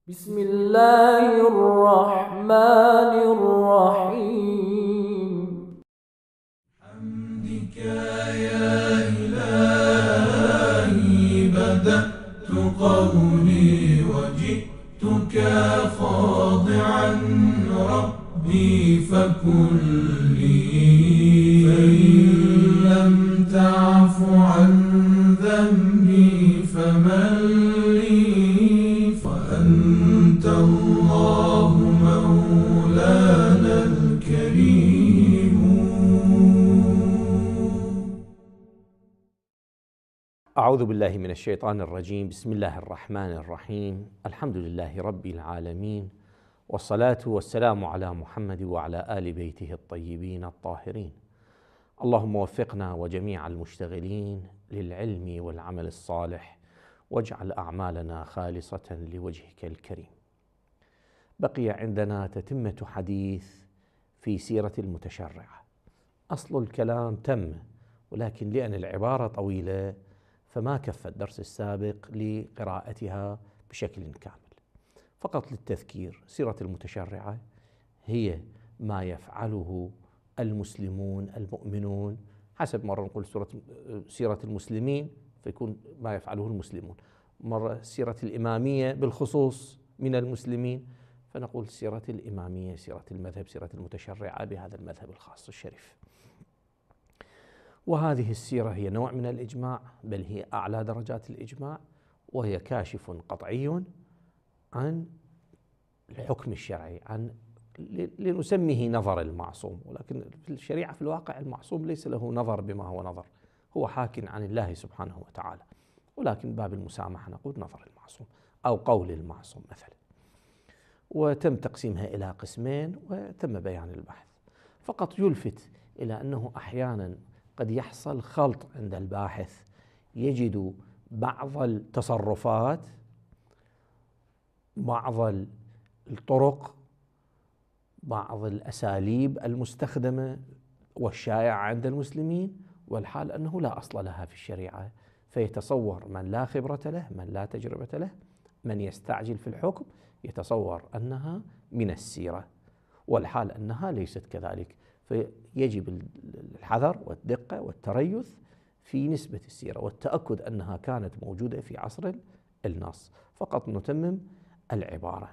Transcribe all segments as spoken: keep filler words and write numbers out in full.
بسم الله الرحمن الرحيم. حمدك يا إلهي بدأت قولي وجئتك خاضعا ربي فكلي، فإن لم تعف عن ذنبي فمن لي، وأنت الله مولانا الكريم. أعوذ بالله من الشيطان الرجيم. بسم الله الرحمن الرحيم. الحمد لله رب العالمين، والصلاة والسلام على محمد وعلى آل بيته الطيبين الطاهرين. اللهم وفقنا وجميع المشتغلين للعلم والعمل الصالح، واجعل أعمالنا خالصة لوجهك الكريم. بقي عندنا تتمة حديث في سيرة المتشرعة. أصل الكلام تم، ولكن لأن العبارة طويلة فما كف الدرس السابق لقراءتها بشكل كامل. فقط للتذكير، سيرة المتشرعة هي ما يفعله المسلمون المؤمنون، حسب مرة نقول سورة سيرة المسلمين فيكون ما يفعله المسلمون، مرة سيرة الإمامية بالخصوص من المسلمين فنقول سيرة الإمامية، سيرة المذهب، سيرة المتشرعة بهذا المذهب الخاص الشريف. وهذه السيرة هي نوع من الإجماع، بل هي أعلى درجات الإجماع، وهي كاشف قطعي عن الحكم الشرعي، عن لنسميه نظر المعصوم، ولكن في الشريعة في الواقع المعصوم ليس له نظر بما هو نظر، هو حاك عن الله سبحانه وتعالى، ولكن باب المسامحة نقول نظر المعصوم أو قول المعصوم مثلا. وتم تقسيمها إلى قسمين وتم بيان البحث. فقط يلفت إلى أنه أحيانا قد يحصل خلط عند الباحث، يجد بعض التصرفات، بعض الطرق، بعض الأساليب المستخدمة والشائعة عند المسلمين، والحال أنه لا أصل لها في الشريعة، فيتصور من لا خبرة له، من لا تجربة له، من يستعجل في الحكم يتصور أنها من السيرة، والحال أنها ليست كذلك. فيجب الحذر والدقة والتريث في نسبة السيرة والتأكد أنها كانت موجودة في عصر النص. فقط نتمم العبارة.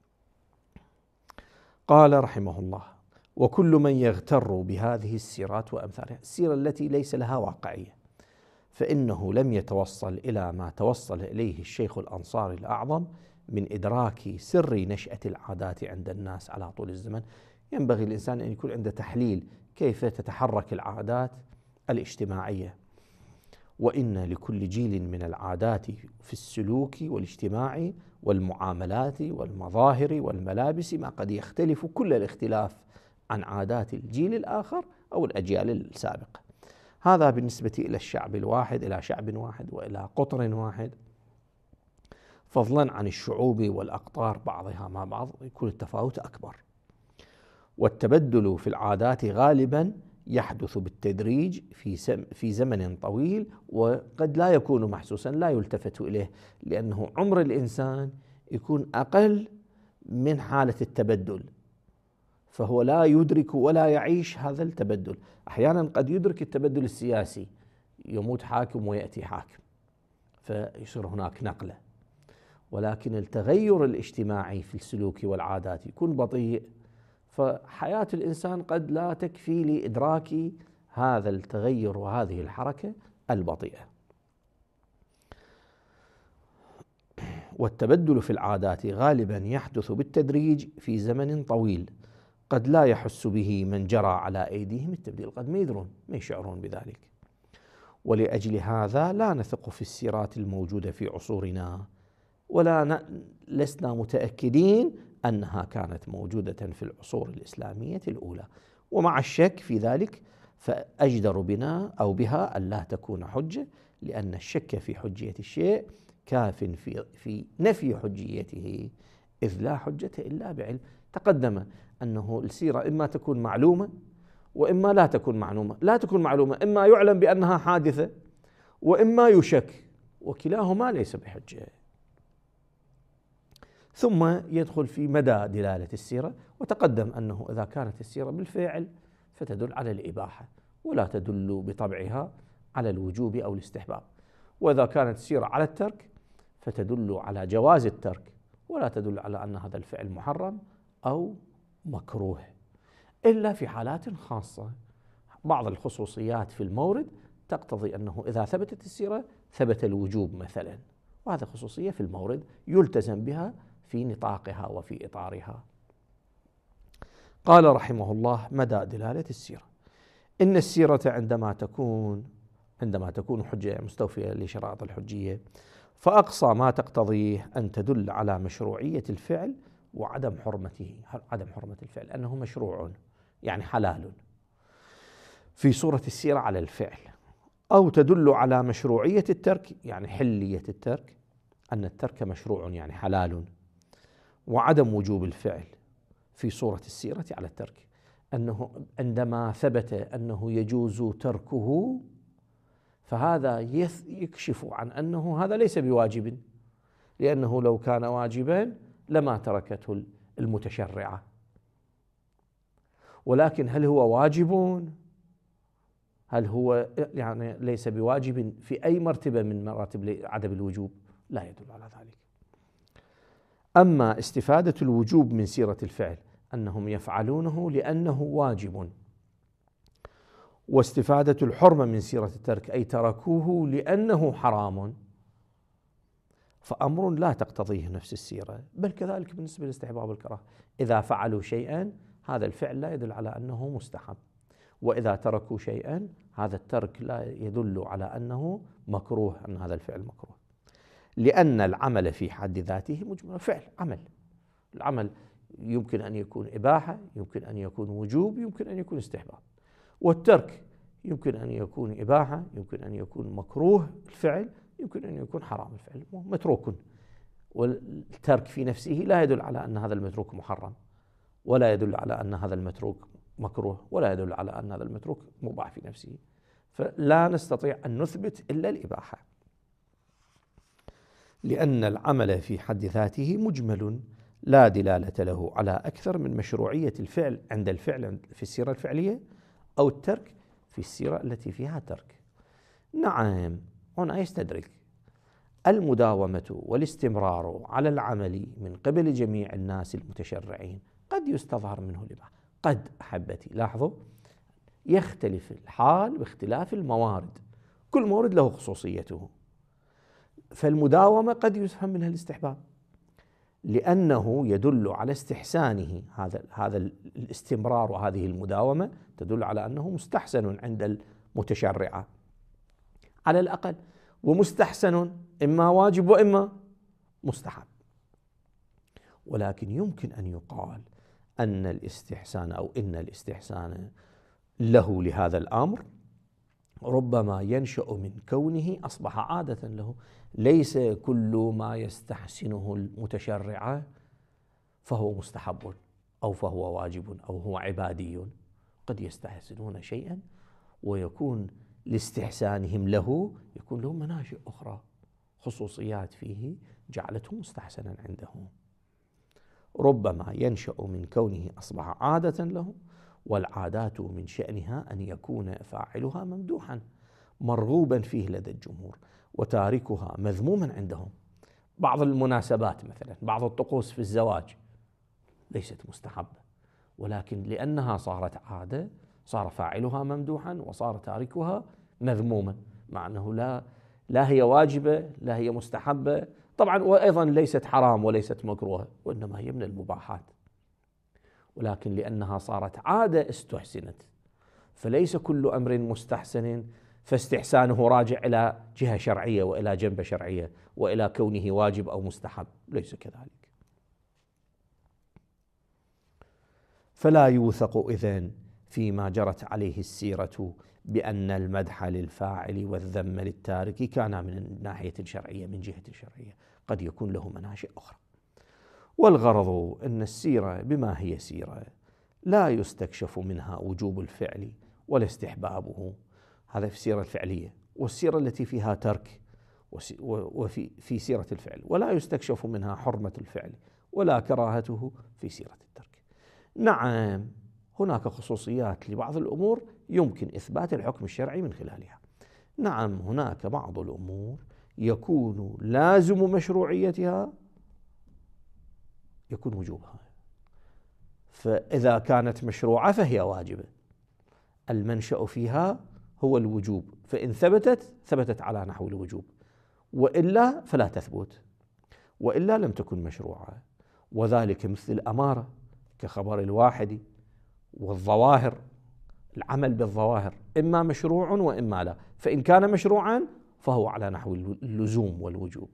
قال رحمه الله: وكل من يغتر بهذه السيرات وأمثالها، السيرة التي ليس لها واقعية، فإنه لم يتوصل إلى ما توصل إليه الشيخ الأنصاري الأعظم من إدراك سر نشأة العادات عند الناس على طول الزمن. ينبغي الإنسان أن يكون عنده تحليل كيف تتحرك العادات الاجتماعية، وإن لكل جيل من العادات في السلوك والاجتماع والمعاملات والمظاهر والملابس ما قد يختلف كل الاختلاف عن عادات الجيل الآخر أو الأجيال السابقة. هذا بالنسبة إلى الشعب الواحد، إلى شعب واحد وإلى قطر واحد، فضلا عن الشعوب والأقطار بعضها مع بعض يكون التفاوت أكبر. والتبدل في العادات غالبا يحدث بالتدريج في في زمن طويل، وقد لا يكون محسوسا، لا يلتفت إليه، لأنه عمر الإنسان يكون أقل من حالة التبدل، فهو لا يدرك ولا يعيش هذا التبدل. أحيانا قد يدرك التبدل السياسي، يموت حاكم ويأتي حاكم فيصير هناك نقلة، ولكن التغير الاجتماعي في السلوك والعادات يكون بطيء، فحياة الإنسان قد لا تكفي لإدراك هذا التغير وهذه الحركة البطيئة. والتبدل في العادات غالبا يحدث بالتدريج في زمن طويل، قد لا يحس به من جرى على أيديهم التبديل، قد ما يدرون ما يشعرون بذلك. ولأجل هذا لا نثق في السيرات الموجودة في عصورنا، ولا ن... لسنا متأكدين أنها كانت موجودة في العصور الإسلامية الأولى، ومع الشك في ذلك فأجدر بنا أو بها أن لا تكون حجة، لأن الشك في حجية الشيء كاف في في نفي حجيته، إذ لا حجة إلا بعلم. تقدم أنه السيرة إما تكون معلومة وإما لا تكون معلومة. لا تكون معلومة إما يعلم بأنها حادثة وإما يشك، وكلاهما ليس بحجة. ثم يدخل في مدى دلالة السيرة. وتقدم أنه إذا كانت السيرة بالفعل فتدل على الإباحة ولا تدل بطبعها على الوجوب أو الاستحباب، وإذا كانت السيرة على الترك فتدل على جواز الترك ولا تدل على أن هذا الفعل محرم أو مكروه، إلا في حالات خاصة. بعض الخصوصيات في المورد تقتضي أنه إذا ثبتت السيرة ثبت الوجوب مثلا، وهذا خصوصية في المورد يلتزم بها في نطاقها وفي إطارها. قال رحمه الله: مدى دلالة السيرة. إن السيرة عندما تكون عندما تكون حجة مستوفية لشرائط الحجية فأقصى ما تقتضيه أن تدل على مشروعية الفعل وعدم حرمته، عدم حرمة الفعل أنه مشروع يعني حلال في صورة السيرة على الفعل، أو تدل على مشروعية الترك يعني حلية الترك، أن الترك مشروع يعني حلال، وعدم وجوب الفعل في صورة السيرة على الترك، أنه عندما ثبت أنه يجوز تركه فهذا يكشف عن أنه هذا ليس بواجب، لأنه لو كان واجبا لما تركته المتشرعة. ولكن هل هو واجب؟ هل هو يعني ليس بواجب في أي مرتبة من مراتب عدم الوجوب؟ لا يدل على ذلك. أما استفادة الوجوب من سيرة الفعل أنهم يفعلونه لأنه واجب، واستفادة الحرمة من سيرة الترك أي تركوه لأنه حرام، فأمر لا تقتضيه نفس السيرة. بل كذلك بالنسبة لاستحباب الكراهة، إذا فعلوا شيئا هذا الفعل لا يدل على أنه مستحب، وإذا تركوا شيئا هذا الترك لا يدل على أنه مكروه، أن هذا الفعل مكروه، لأن العمل في حد ذاته مجمل فعل عمل. العمل يمكن أن يكون إباحة، يمكن أن يكون وجوب، يمكن أن يكون استحباب، والترك يمكن أن يكون إباحة، يمكن أن يكون مكروه الفعل، يمكن أن يكون حرام الفعل، متروك. والترك في نفسه لا يدل على أن هذا المتروك محرم، ولا يدل على أن هذا المتروك مكروه، ولا يدل على أن هذا المتروك مباح في نفسه، فلا نستطيع أن نثبت إلا الإباحة، لأن العمل في حد ذاته مجمل لا دلالة له على أكثر من مشروعية الفعل عند الفعل في السيرة الفعلية أو الترك في السيرة التي فيها ترك. نعم، هنا يستدرك المداومة والاستمرار على العمل من قبل جميع الناس المتشرعين قد يستظهر منه الإباحة. قد أحبتي لاحظوا يختلف الحال باختلاف الموارد، كل مورد له خصوصيته، فالمداومة قد يفهم منها الاستحباب لأنه يدل على استحسانه، هذا هذا الاستمرار وهذه المداومة تدل على أنه مستحسن عند المتشرعة على الأقل، ومستحسن إما واجب وإما مستحب. ولكن يمكن أن يقال أن الاستحسان أو إن الاستحسان له لهذا الأمر ربما ينشأ من كونه أصبح عادة له، ليس كل ما يستحسنه المتشرع فهو مستحب أو فهو واجب أو هو عبادي، قد يستحسنون شيئا ويكون لاستحسانهم له يكون له مناشئ أخرى، خصوصيات فيه جعلته مستحسنا عندهم. ربما ينشأ من كونه أصبح عادة له، والعادات من شأنها أن يكون فاعلها ممدوحا مرغوبا فيه لدى الجمهور، وتاركها مذموما عندهم. بعض المناسبات مثلا، بعض الطقوس في الزواج ليست مستحبة، ولكن لأنها صارت عادة صار فاعلها ممدوحا وصار تاركها مذموما، مع أنه لا لا هي واجبة لا هي مستحبة طبعا، وأيضا ليست حرام وليست مكروهة، وإنما هي من المباحات، ولكن لأنها صارت عادة استحسنت. فليس كل أمر مستحسن فاستحسانه راجع إلى جهة شرعية وإلى جنبة شرعية وإلى كونه واجب أو مستحب، ليس كذلك. فلا يوثق إذن فيما جرت عليه السيرة بأن المدح للفاعل والذم للتارك كان من ناحية شرعية، من جهة شرعية، قد يكون له مناشئ أخرى. والغرض أن السيرة بما هي سيرة لا يستكشف منها وجوب الفعل ولا استحبابه، هذا في السيرة الفعلية، والسيرة التي فيها ترك وفي في سيرة الفعل، ولا يستكشف منها حرمة الفعل ولا كراهته في سيرة الترك. نعم هناك خصوصيات لبعض الأمور يمكن إثبات الحكم الشرعي من خلالها. نعم هناك بعض الأمور يكون لازم مشروعيتها يكون وجوبها، فإذا كانت مشروعة فهي واجبة، المنشأ فيها هو الوجوب، فإن ثبتت ثبتت على نحو الوجوب، وإلا فلا تثبت، وإلا لم تكن مشروعة. وذلك مثل الأمارة كخبر الواحد والظواهر، العمل بالظواهر إما مشروع وإما لا، فإن كان مشروعا فهو على نحو اللزوم والوجوب.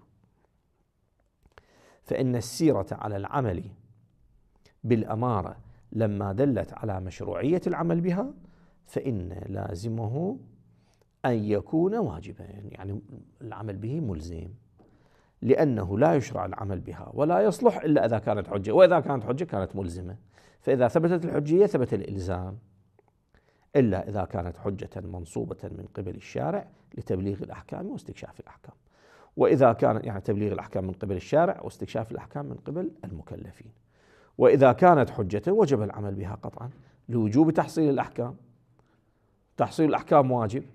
فإن السيرة على العمل بالأمارة لما دلت على مشروعية العمل بها فإن لازمه أن يكون واجبا، يعني العمل به ملزم، لأنه لا يشرع العمل بها ولا يصلح إلا إذا كانت حجة، وإذا كانت حجة كانت ملزمة، فإذا ثبتت الحجية ثبت الإلزام، إلا إذا كانت حجة منصوبة من قبل الشارع لتبليغ الأحكام واستكشاف الأحكام، وإذا كان يعني تبليغ الأحكام من قبل الشارع واستكشاف الأحكام من قبل المكلفين. وإذا كانت حجة وجب العمل بها قطعا لوجوب تحصيل الأحكام، تحصيل الأحكام واجب،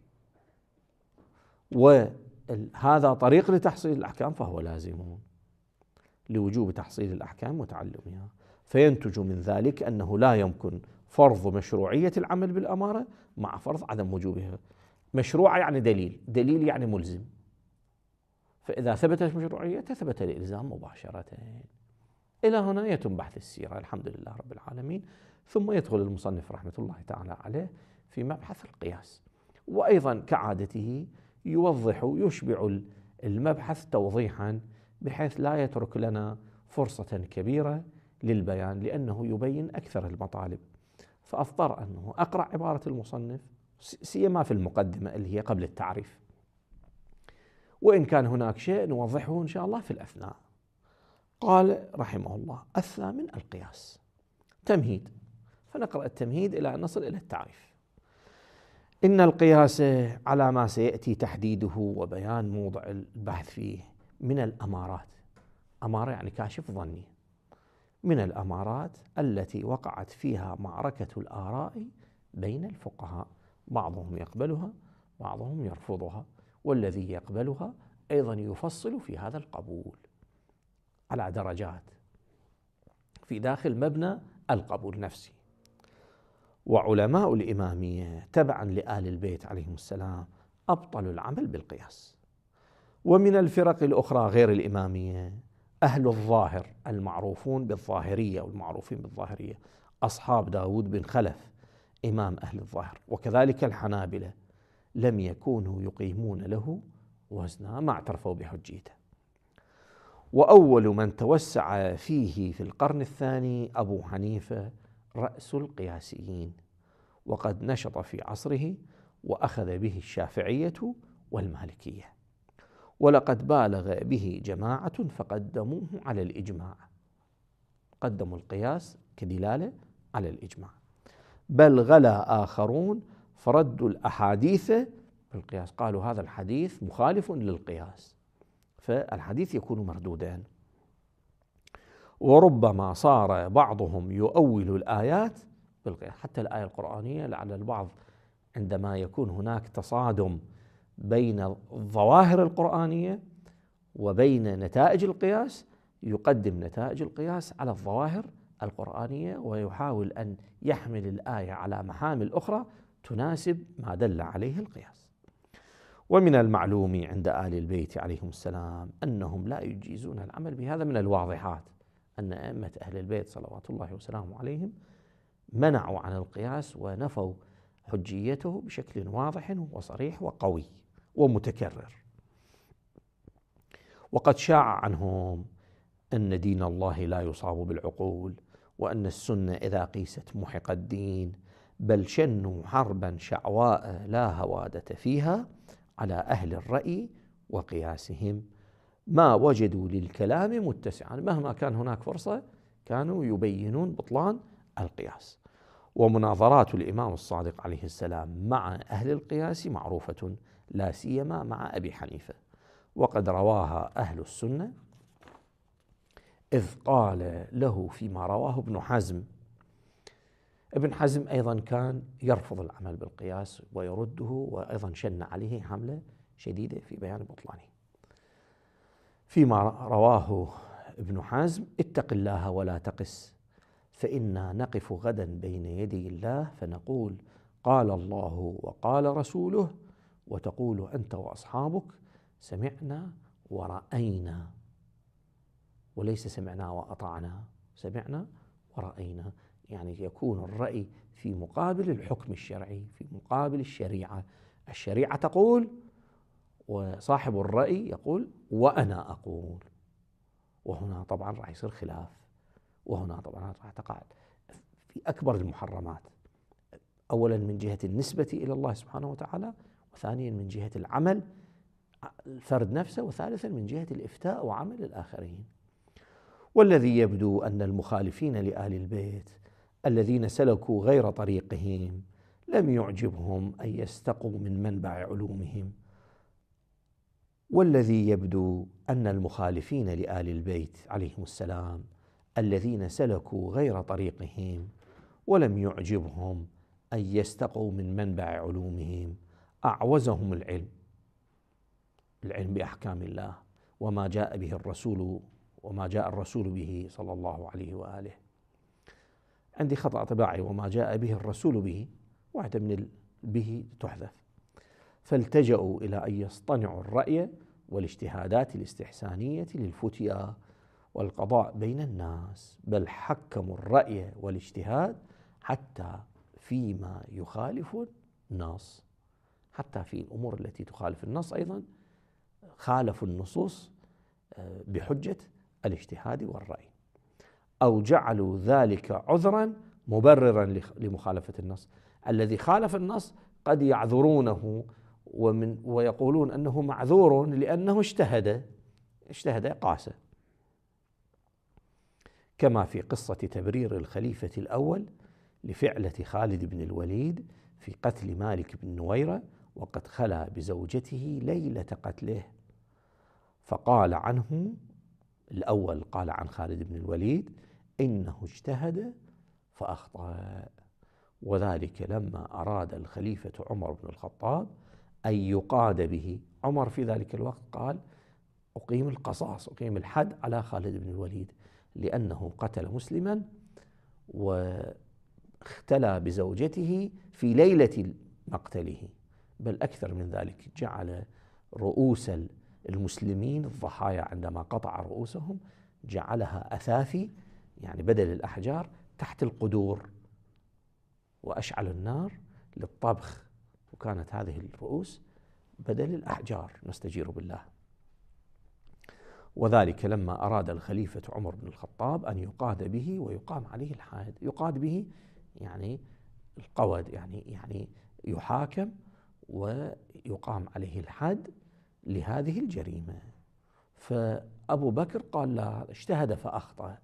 وهذا طريق لتحصيل الأحكام فهو لازم لوجوب تحصيل الأحكام وتعلمها. فينتج من ذلك أنه لا يمكن فرض مشروعية العمل بالأمارة مع فرض عدم وجوبها. مشروعة يعني دليل، دليل يعني ملزم، فإذا ثبتت مشروعيته ثبت الإلزام مباشرة. إلى هنا يتم بحث السيرة الحمد لله رب العالمين. ثم يدخل المصنف رحمة الله تعالى عليه في مبحث القياس، وأيضا كعادته يوضح يشبع المبحث توضيحا بحيث لا يترك لنا فرصة كبيرة للبيان، لأنه يبين أكثر المطالب. فأضطر أنه أقرأ عبارة المصنف سيما في المقدمة اللي هي قبل التعريف، وإن كان هناك شيء نوضحه إن شاء الله في الأثناء. قال رحمه الله: الثامن القياس. تمهيد، فنقرأ التمهيد إلى أن نصل إلى التعريف. إن القياس على ما سيأتي تحديده وبيان موضع البحث فيه من الأمارات، أمارة يعني كاشف ظني، من الأمارات التي وقعت فيها معركة الآراء بين الفقهاء، بعضهم يقبلها بعضهم يرفضها، والذي يقبلها أيضا يفصل في هذا القبول على درجات في داخل مبنى القبول نفسه. وعلماء الإمامية تبعا لآل البيت عليهم السلام أبطلوا العمل بالقياس. ومن الفرق الأخرى غير الإمامية أهل الظاهر المعروفون بالظاهرية والمعروفين بالظاهرية، أصحاب داود بن خلف إمام أهل الظاهر، وكذلك الحنابلة لم يكونوا يقيمون له وزنا ما اعترفوا بحجيته. وأول من توسع فيه في القرن الثاني أبو حنيفة رأس القياسيين، وقد نشط في عصره وأخذ به الشافعية والمالكية، ولقد بالغ به جماعة فقدموه على الإجماع، قدموا القياس كدلالة على الإجماع، بل غلا آخرون فردوا الأحاديث بالقياس، قالوا هذا الحديث مخالف للقياس، فالحديث يكون مردودا. وربما صار بعضهم يؤول الآيات بالقياس، حتى الآية القرآنية لعل البعض عندما يكون هناك تصادم بين الظواهر القرآنية وبين نتائج القياس يقدم نتائج القياس على الظواهر القرآنية، ويحاول أن يحمل الآية على محامل أخرى تناسب ما دل عليه القياس. ومن المعلوم عند آل البيت عليهم السلام أنهم لا يجيزون العمل بهذا. من الواضحات أن أئمة أهل البيت صلوات الله وسلامه عليهم منعوا عن القياس ونفوا حجيته بشكل واضح وصريح وقوي ومتكرر. وقد شاع عنهم أن دين الله لا يصاب بالعقول، وأن السنة إذا قيست محق الدين، بل شنوا حربا شعواء لا هوادة فيها على أهل الرأي وقياسهم، ما وجدوا للكلام متسعا، مهما كان هناك فرصة كانوا يبينون بطلان القياس. ومناظرات الإمام الصادق عليه السلام مع أهل القياس معروفة، لا سيما مع أبي حنيفة، وقد رواها أهل السنة إذ قال له فيما رواه ابن حزم. ابن حزم أيضا كان يرفض العمل بالقياس ويرده، وأيضا شن عليه حملة شديدة في بيان بطلانه. فيما رواه ابن حزم: اتق الله ولا تقس، فإنا نقف غدا بين يدي الله فنقول قال الله وقال رسوله، وتقول أنت وأصحابك سمعنا ورأينا، وليس سمعنا وأطعنا، سمعنا ورأينا. يعني يكون الرأي في مقابل الحكم الشرعي، في مقابل الشريعة. الشريعة تقول وصاحب الرأي يقول وأنا أقول، وهنا طبعا راح يصير خلاف، وهنا طبعا راح تقع في أكبر المحرمات، أولا من جهة النسبة إلى الله سبحانه وتعالى، وثانيا من جهة العمل الفرد نفسه، وثالثا من جهة الإفتاء وعمل الآخرين. والذي يبدو أن المخالفين لآل البيت الذين سلكوا غير طريقهم لم يعجبهم أن يستقوا من منبع علومهم. والذي يبدو أن المخالفين لآل البيت عليهم السلام الذين سلكوا غير طريقهم ولم يعجبهم أن يستقوا من منبع علومهم أعوزهم العلم، العلم بأحكام الله وما جاء به الرسول وما جاء الرسول به صلى الله عليه وآله. عندي خطأ طباعي: وما جاء به الرسول به، واحدة من به تحذف. فالتجأوا إلى أن يصطنعوا الرأي والاجتهادات الاستحسانية للفتيا والقضاء بين الناس، بل حكموا الرأي والاجتهاد حتى فيما يخالف النص، حتى في الأمور التي تخالف النص أيضا خالفوا النصوص بحجة الاجتهاد والرأي، أو جعلوا ذلك عذرا مبررا لمخالفة النص. الذي خالف النص قد يعذرونه ومن ويقولون أنه معذور لأنه اجتهد اجتهد قاسة، كما في قصة تبرير الخليفة الأول لفعلة خالد بن الوليد في قتل مالك بن نويرة وقد خلا بزوجته ليلة قتله، فقال عنه الأول، قال عن خالد بن الوليد إنه اجتهد فأخطأ، وذلك لما أراد الخليفة عمر بن الخطاب أن يقاد به. عمر في ذلك الوقت قال أقيم القصاص، أقيم الحد على خالد بن الوليد لأنه قتل مسلما واختلى بزوجته في ليلة مقتله، بل أكثر من ذلك جعل رؤوس المسلمين الضحايا عندما قطع رؤوسهم جعلها أثاثي، يعني بدل الأحجار، تحت القدور، وأشعل النار للطبخ، وكانت هذه الرؤوس بدل الأحجار، نستجير بالله. وذلك لما أراد الخليفة عمر بن الخطاب أن يقاد به ويقام عليه الحد. يقاد به يعني القود، يعني يعني يحاكم ويقام عليه الحد لهذه الجريمة. فأبو بكر قال لا، اجتهد فأخطأ.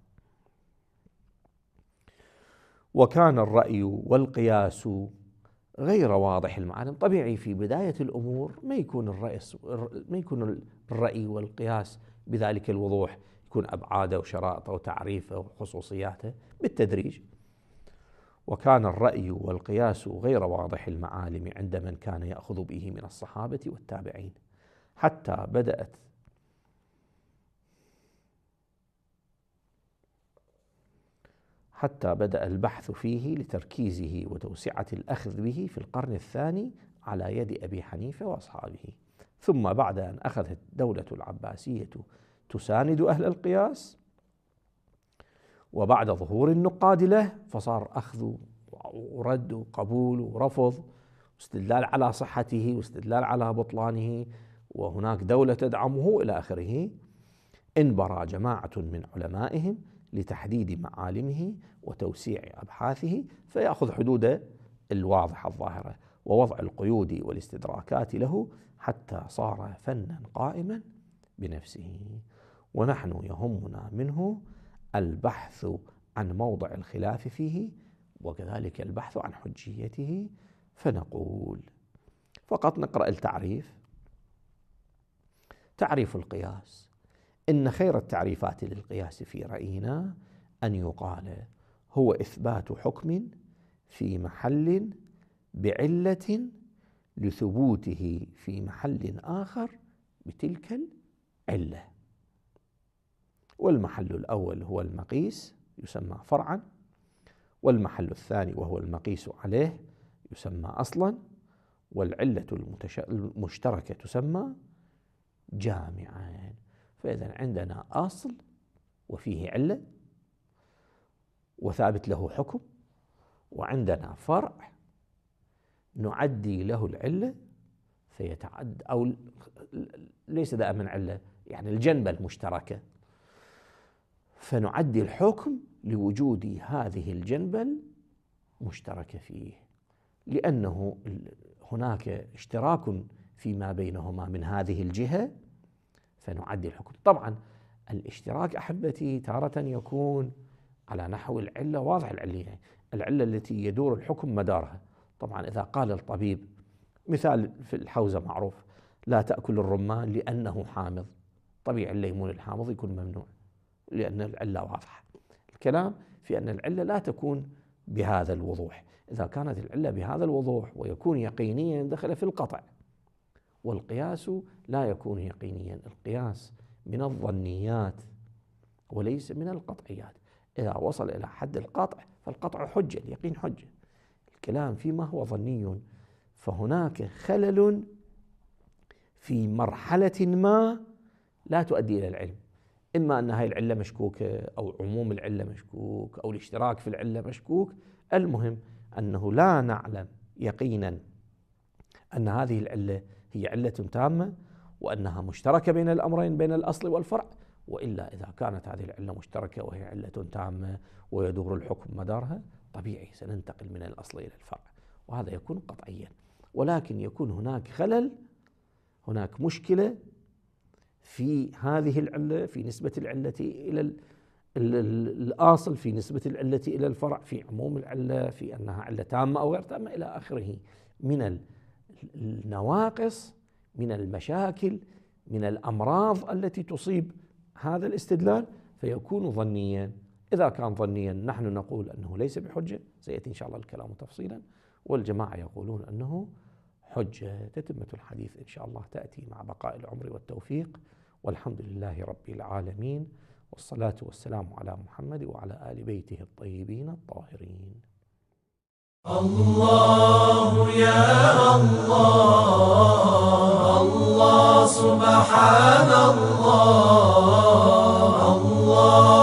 وكان الرأي والقياس غير واضح المعالم. طبيعي في بداية الأمور ما يكون الرأي ما يكون الرأي والقياس بذلك الوضوح، يكون أبعاده وشرائطه وتعريفه وخصوصياته بالتدريج. وكان الرأي والقياس غير واضح المعالم عند من كان يأخذ به من الصحابة والتابعين، حتى بدأت حتى بدأ البحث فيه لتركيزه وتوسعة الأخذ به في القرن الثاني على يد أبي حنيفة وأصحابه. ثم بعد أن أخذت الدولة العباسية تساند أهل القياس، وبعد ظهور النقاد له، فصار أخذ ورد وقبول ورفض واستدلال على صحته واستدلال على بطلانه، وهناك دولة تدعمه إلى آخره. انبرى جماعة من علمائهم لتحديد معالمه وتوسيع أبحاثه، فيأخذ حدود الواضحة الظاهرة ووضع القيود والاستدراكات له حتى صار فنا قائما بنفسه. ونحن يهمنا منه البحث عن موضع الخلاف فيه، وكذلك البحث عن حجيته. فنقول فقط نقرأ التعريف. تعريف القياس: إن خير التعريفات للقياس في رأينا أن يقال هو إثبات حكم في محل بعلة لثبوته في محل آخر بتلك العلة. والمحل الأول هو المقيس يسمى فرعا، والمحل الثاني وهو المقيس عليه يسمى أصلا، والعلة المشتركة تسمى جامعا. فإذا عندنا أصل وفيه علة وثابت له حكم، وعندنا فرع نعدي له العلة فيتعد، أو ليس دائما علة، يعني الجنبة المشتركة، فنعدي الحكم لوجود هذه الجنبة المشتركة فيه، لأنه هناك اشتراك فيما بينهما من هذه الجهة، فنعدي الحكم. طبعا الاشتراك أحبتي تارة يكون على نحو العلة، واضح العلة، العلة التي يدور الحكم مدارها. طبعا إذا قال الطبيب، مثال في الحوزة معروف، لا تأكل الرمان لأنه حامض، طبيعي الليمون الحامض يكون ممنوع لأن العلة واضحة. الكلام في أن العلة لا تكون بهذا الوضوح. إذا كانت العلة بهذا الوضوح ويكون يقينيا دخل في القطع، والقياس لا يكون يقينيا، القياس من الظنيات وليس من القطعيات. إذا وصل إلى حد القطع فالقطع حجة، اليقين حجة. الكلام فيما هو ظني فهناك خلل في مرحلة ما لا تؤدي إلى العلم، إما أن هذه العلة مشكوكة، أو عموم العلة مشكوك، أو الاشتراك في العلة مشكوك. المهم أنه لا نعلم يقينا أن هذه العلة هي علة تامة وأنها مشتركة بين الأمرين، بين الأصل والفرع. وإلا إذا كانت هذه العلة مشتركة وهي علة تامة ويدور الحكم مدارها، طبيعي سننتقل من الأصل إلى الفرع، وهذا يكون قطعيا. ولكن يكون هناك خلل، هناك مشكلة في هذه العلة، في نسبة العلة إلى الأصل، في نسبة العلة إلى الفرع، في عموم العلة، في أنها علة تامة أو غير تامة إلى آخره، من النواقص، من المشاكل، من الأمراض التي تصيب هذا الاستدلال، فيكون ظنيا. إذا كان ظنيا نحن نقول أنه ليس بحجة، سيأتي إن شاء الله الكلام تفصيلا، والجماعة يقولون أنه حجة. تتمة الحديث إن شاء الله تأتي مع بقاء العمر والتوفيق، والحمد لله رب العالمين، والصلاة والسلام على محمد وعلى آل بيته الطيبين الطاهرين. الله يا الله، الله سبحان الله، الله